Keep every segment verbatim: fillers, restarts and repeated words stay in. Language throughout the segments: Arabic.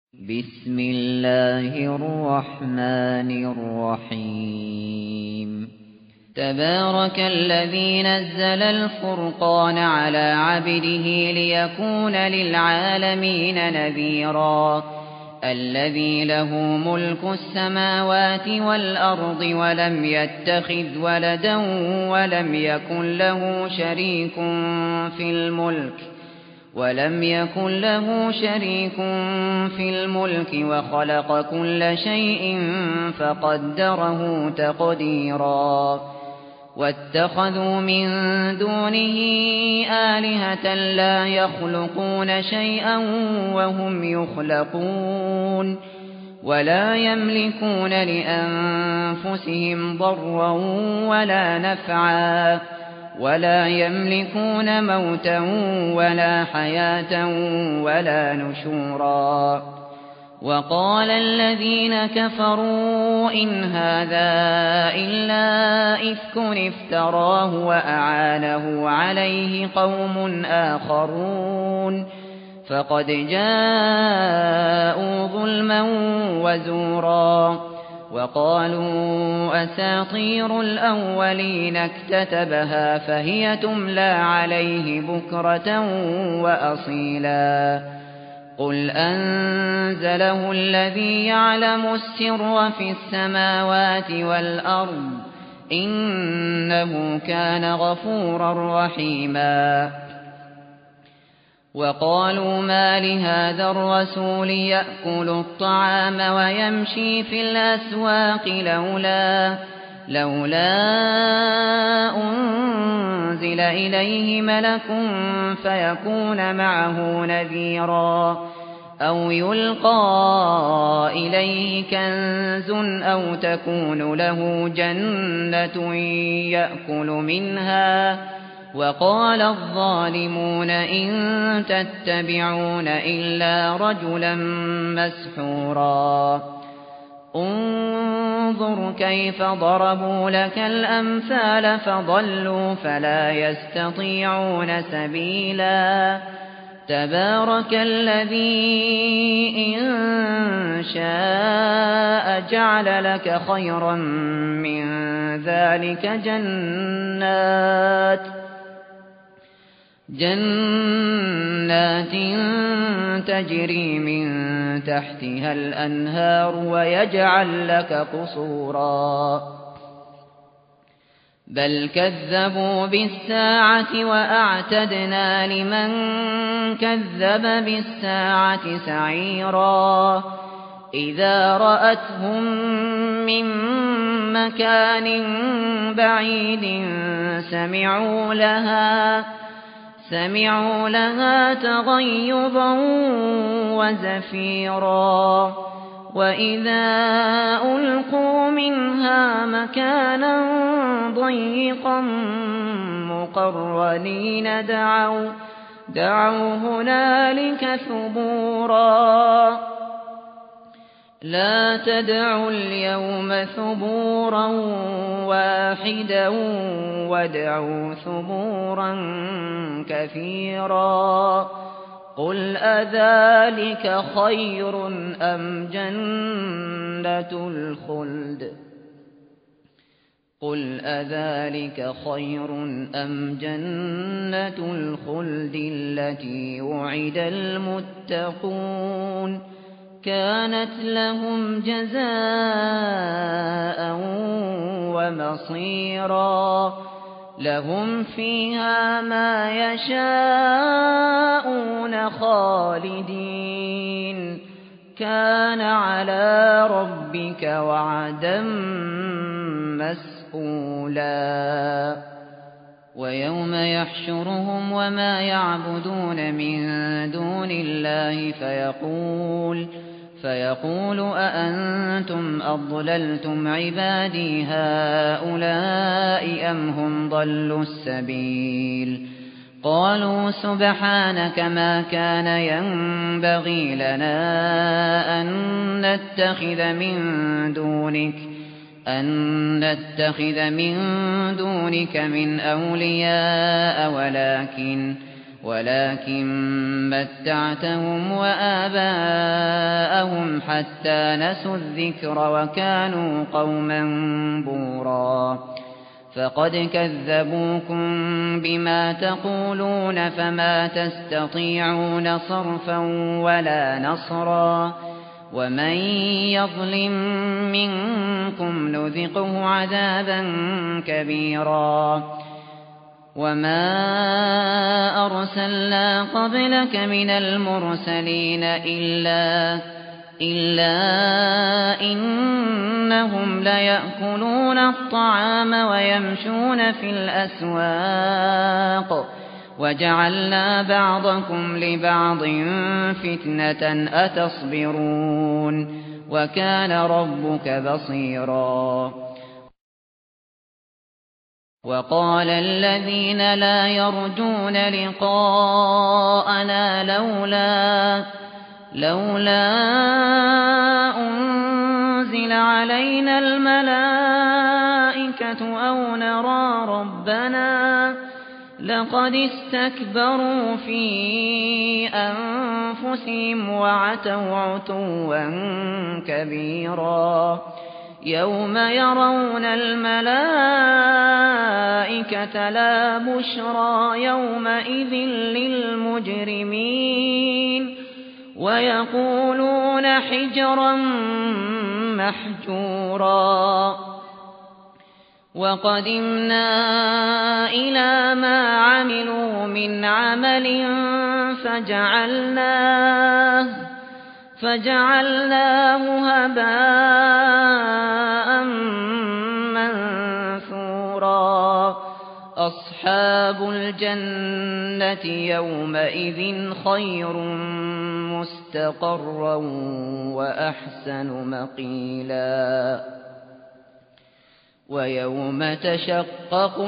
بسم الله الرحمن الرحيم تبارك الذي نزل الفرقان على عبده ليكون للعالمين نذيرا الذي له ملك السماوات والأرض ولم يتخذ ولدا ولم يكن له شريك في الملك ولم يكن له شريك في الملك وخلق كل شيء فقدره تقديرا واتخذوا من دونه آلهة لا يخلقون شيئا وهم يخلقون ولا يملكون لأنفسهم ضرا ولا نفعا ولا يملكون موتا ولا حياة ولا نشورا وقال الذين كفروا إن هذا إلا إفك افتراه وأعانه عليه قوم آخرون فقد جاءوا ظلما وزورا وقالوا أساطير الأولين اكتتبها فهي تملى عليه بكرة وأصيلا قل أنزله الذي يعلم السر في السماوات والأرض إنه كان غفورا رحيما وقالوا ما لهذا الرسول يأكل الطعام ويمشي في الأسواق لولا لولا أنزل إليه ملك فيكون معه نذيرا أو يلقى إليه كنز أو تكون له جنة يأكل منها وقال الظالمون إن تتبعون إلا رجلا مسحورا انظر كيف ضربوا لك الأمثال فضلوا فلا يستطيعون سبيلا تبارك الذي إن شاء جعل لك خيرا من ذلك جنات جنات تجري من تحتها الأنهار ويجعل لك قصورا بل كذبوا بالساعة وأعتدنا لمن كذب بالساعة سعيرا إذا رأتهم من مكان بعيد سمعوا لها سمعوا لها تغيظا وزفيرا وإذا ألقوا منها مكانا ضيقا مقرنين دعوا دعوا هنالك ثبورا لا تدعوا اليوم ثبورا واحدا وادعوا ثبورا كثيرا قل أذلك خير أم جنة الخلد قل أذلك خير أم جنة الخلد التي وعد المتقون كانت لهم جزاء ومصيرا لهم فيها ما يشاءون خالدين كان على ربك وعدا مسئولا ويوم يحشرهم وما يعبدون من دون الله فيقول فيقول أأنتم أضللتم عبادي هؤلاء أم هم ضلوا السبيل قالوا سبحانك ما كان ينبغي لنا أن نتخذ من دونك أن نتخذ من دونك من أولياء ولكن ولكن متعتهم وآباءهم حتى نسوا الذكر وكانوا قوما بورا فقد كذبوكم بما تقولون فما تستطيعون صرفا ولا نصرا ومن يظلم منكم نذقه عذابا كبيرا وما أرسلنا قبلك من المرسلين إلا إلا إنهم ليأكلون الطعام ويمشون في الأسواق وجعلنا بعضكم لبعض فتنة أتصبرون وكان ربك بصيرا وقال الذين لا يرجون لقاءنا لولا لولا أنزل علينا الملائكة أو نرى ربنا لقد استكبروا في أنفسهم وعتوا عتوا كبيرا يوم يرون الملائكة لا بشرى يومئذ للمجرمين ويقولون حجرا محجورا وقدمنا إلى ما عملوا من عمل فجعلناه فجعلناه هباء منثورا أصحاب الجنة يومئذ خير مستقرا وأحسن مقيلا ويوم تشقق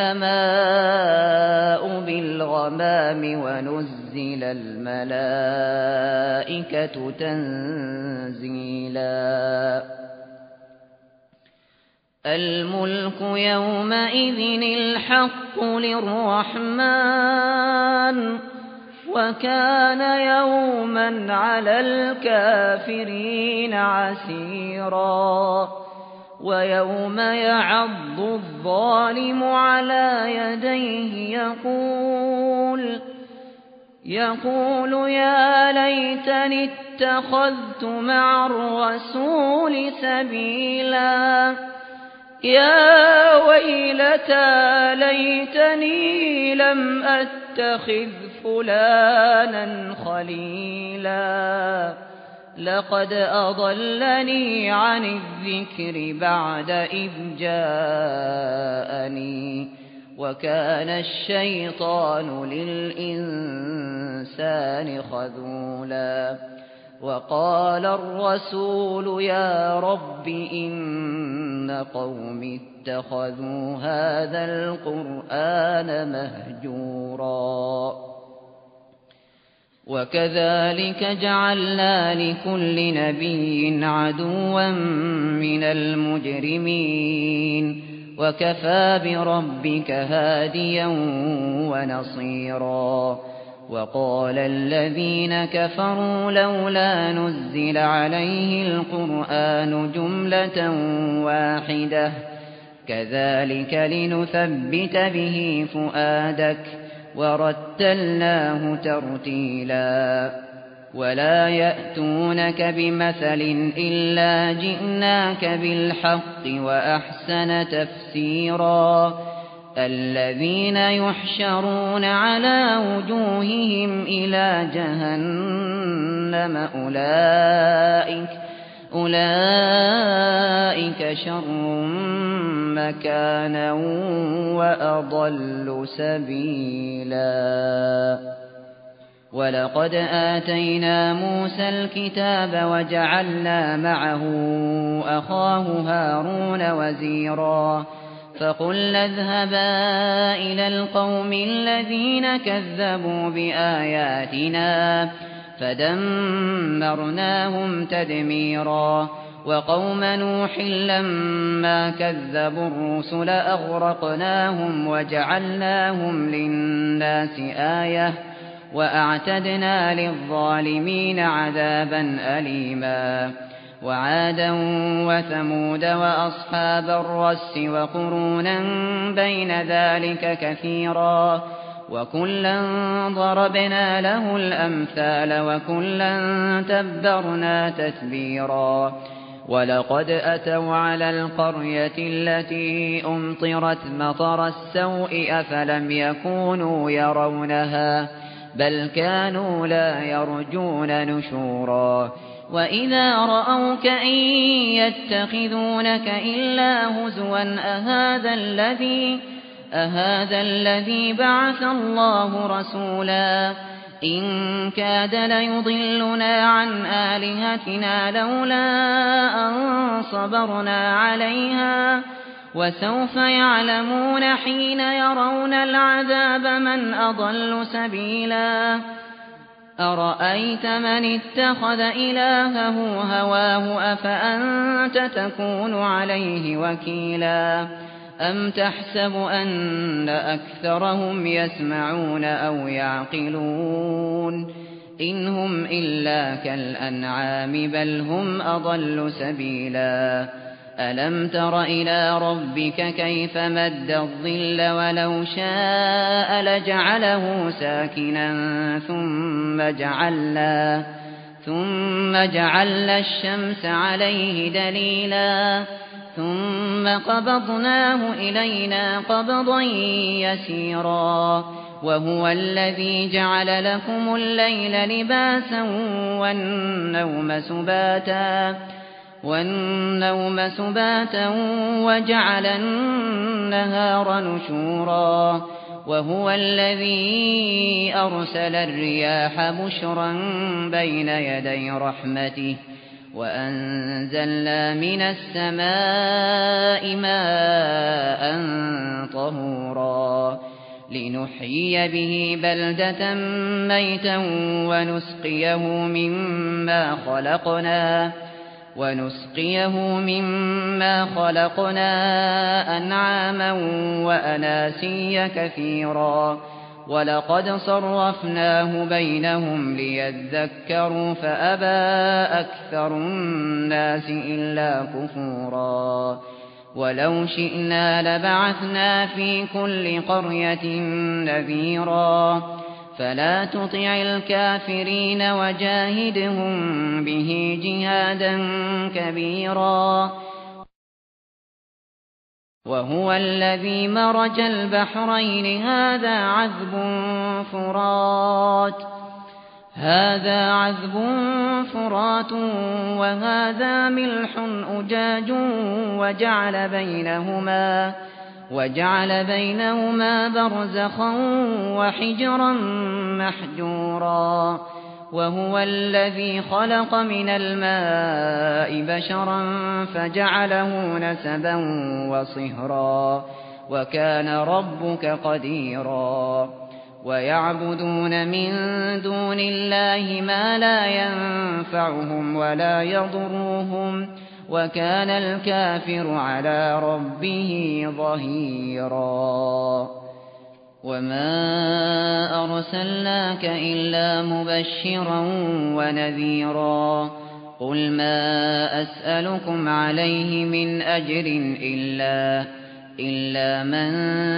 السماء بالغمام ونزل الملائكة تنزيلا الملك يومئذ الحق للرحمن وكان يوما على الكافرين عسيرا ويوم يعض الظالم على يديه يقول يقول يا ليتني اتخذت مع الرسول سبيلا يا ويلتى ليتني لم أتخذ فلانا خليلا لقد أضلني عن الذكر بعد إذ جاءني وكان الشيطان للإنسان خذولا وقال الرسول يا رب إن قوم اتخذوا هذا القرآن مهجورا وكذلك جعلنا لكل نبي عدوا من المجرمين وكفى بربك هاديا ونصيرا وقال الذين كفروا لولا نزل عليه القرآن جملة واحدة كذلك لنثبت به فؤادك ورتلناه ترتيلا ولا يأتونك بمثل إلا جئناك بالحق وأحسن تفسيرا الذين يحشرون على وجوههم إلى جهنم أولئك أولئك شر مكانا وأضل سبيلا ولقد آتينا موسى الكتاب وجعلنا معه أخاه هارون وزيرا فقلنا اذهبا إلى القوم الذين كذبوا بآياتنا فدمرناهم تدميرا وقوم نوح لما كذبوا الرسل أغرقناهم وجعلناهم للناس آية وأعتدنا للظالمين عذابا أليما وعادا وثمود وأصحاب الرس وقرونا بين ذلك كثيرا وكلا ضربنا له الأمثال وكلا تبرنا تتبيرا ولقد أتوا على القرية التي أمطرت مطر السوء أفلم يكونوا يرونها بل كانوا لا يرجون نشورا وإذا رأوك إن يتخذونك إلا هزوا أهذا الذي أهذا الذي بعث الله رسولا إن كاد ليضلنا عن آلهتنا لولا أن صبرنا عليها وسوف يعلمون حين يرون العذاب من أضل سبيلا أرأيت من اتخذ إلهه هواه أفأنت تكون عليه وكيلا أم تحسب أن أكثرهم يسمعون أو يعقلون إن هم إلا كالأنعام بل هم أضل سبيلا ألم تر إلى ربك كيف مد الظل ولو شاء لجعله ساكنا ثم جعلنا ثم جعلنا الشمس عليه دليلا ثم قبضناه إلينا قبضا يسيرا وهو الذي جعل لكم الليل لباسا والنوم سباتا والنوم سباتا وجعل النهار نشورا وهو الذي أرسل الرياح بشرا بين يدي رحمته وأنزلنا من السماء ماء طهورا لنحيي به بلدة ميتا ونسقيه مما خلقنا ونسقيه مما خلقنا أنعاما وأناسيا كثيرا ولقد صرفناه بينهم ليذكروا فأبى أكثر الناس إلا كفورا ولو شئنا لبعثنا في كل قرية نذيرا فلا تطع الكافرين وجاهدهم به جهادا كبيرا وهو الذي مرج البحرين هذا عذب فرات هذا عذب فرات وهذا ملح أجاج وجعل بينهما وجعل بينهما برزخا وحجرا محجورا وهو الذي خلق من الماء بشرا فجعله نسبا وصهرا وكان ربك قديرا ويعبدون من دون الله ما لا ينفعهم ولا يضرهم وكان الكافر على ربه ظهيرا وما أرسلناك إلا مبشرا ونذيرا قل ما أسألكم عليه من أجر إلا إلا من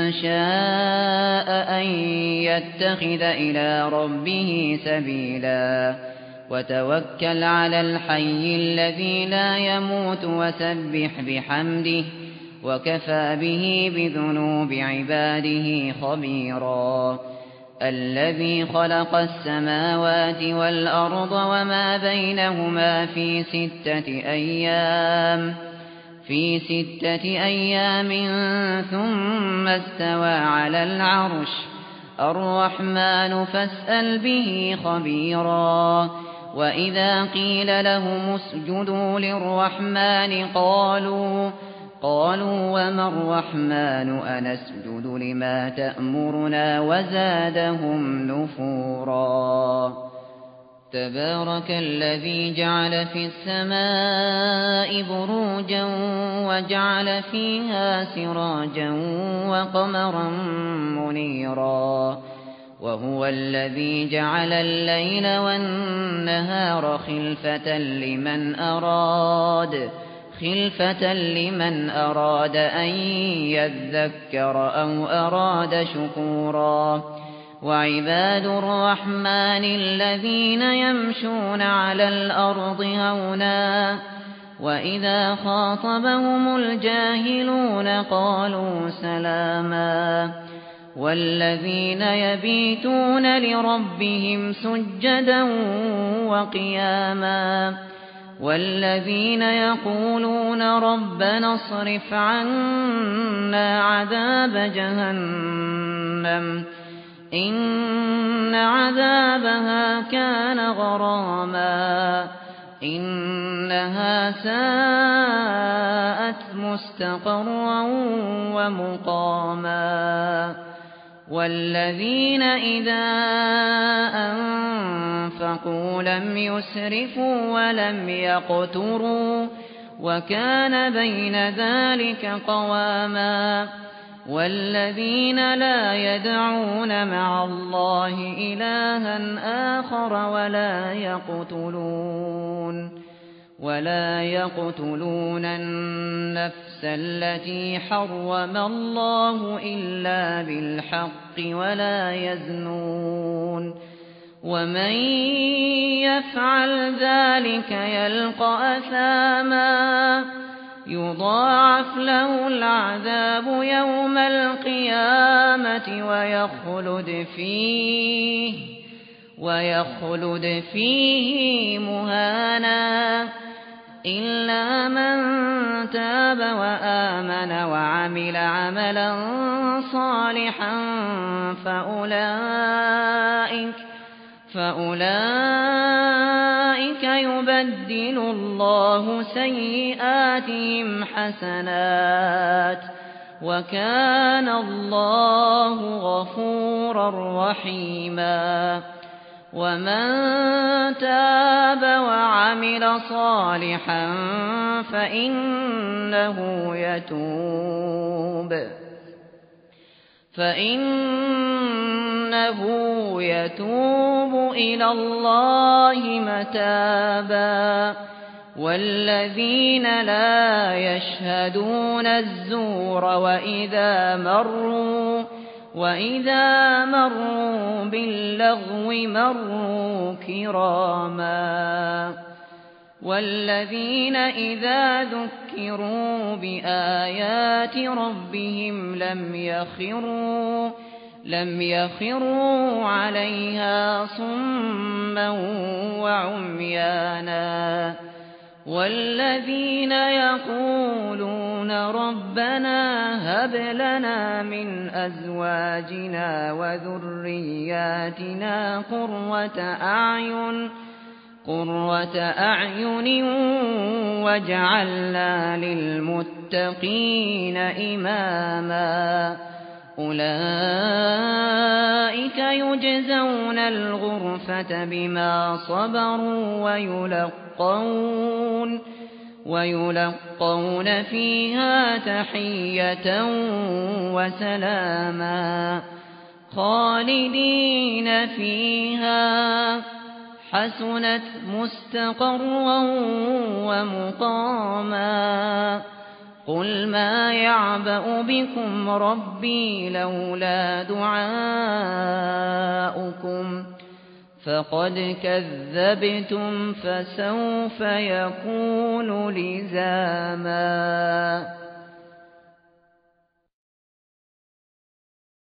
شاء أن يتخذ إلى ربه سبيلا وتوكل على الحي الذي لا يموت وسبح بحمده وكفى به بذنوب عباده خبيرا الذي خلق السماوات والأرض وما بينهما في ستة أيام في ستة أيام ثم استوى على العرش الرحمن فاسأل به خبيرا وإذا قيل لهم اسجدوا للرحمن قالوا قالوا وما الرحمن أنسجد لما تأمرنا وزادهم نفورا تبارك الذي جعل في السماء بروجا وجعل فيها سراجا وقمرا منيرا وهو الذي جعل الليل والنهار خلفة لمن أراد خلفة لمن أراد أن يذكر أو أراد شكورا وعباد الرحمن الذين يمشون على الأرض هونا وإذا خاطبهم الجاهلون قالوا سلاما والذين يبيتون لربهم سجدا وقياما والذين يقولون ربنا اصرف عنا عذاب جهنم إن عذابها كان غراما إنها ساءت مستقرا ومقاما والذين إذا أنفقوا لم يسرفوا ولم يقتروا وكان بين ذلك قواما والذين لا يدعون مع الله إلها آخر ولا يقتلون ولا يقتلون النفس التي حرم الله إلا بالحق ولا يزنون ومن يفعل ذلك يلقى أثاما يضاعف له العذاب يوم القيامة ويخلد فيه ويخلد فيه مهانا إلا من تاب وآمن وعمل عملا صالحا فأولئك فأولئك يبدل الله سيئاتهم حسنات وكان الله غفورا رحيما ومن تاب وعمل صالحا فإنه يتوب فإنه يتوب إلى الله متابا والذين لا يشهدون الزور وإذا مروا وإذا مروا باللغو مروا كراما والذين إذا ذكروا بآيات ربهم لم يخروا لم يخروا عليها صما وعميانا والذين يقولون ربنا هب لنا من أزواجنا وذرياتنا قرة أعين قرة أعين واجعلنا للمتقين إماما أولئك يجزون الغرفة بما صبروا ويلقون ويلقون فيها تحية وسلاما خالدين فيها حسنت مستقرا ومقاما قل ما يعبأ بكم ربي لولا دعاؤكم فقد كذبتم فسوف يكون لزاما